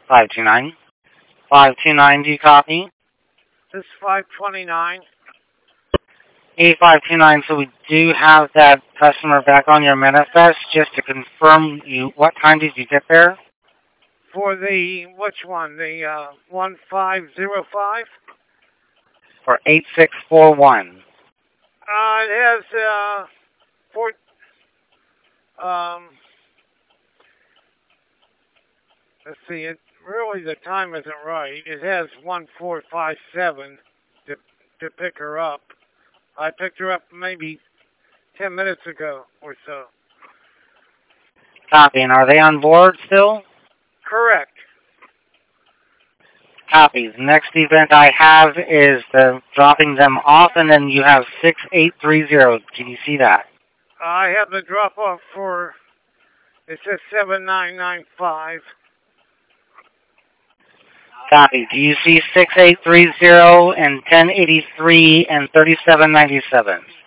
529. 529, do you copy? This is 529. 8529, so we do have that customer back on your manifest. Just to confirm, what time did you get there? For the, which one? The 1505? For 8641. It has, let's see, really the time isn't right. It has 1457 to pick her up. I picked her up maybe 10 minutes ago or so. Copy, and are they on board still? Correct. Copy. The next event I have is dropping them off, and then you have 6830. Can you see that? I have the drop-off for, it says 7995. Copy. Do you see 6830 and 1083 and 3797?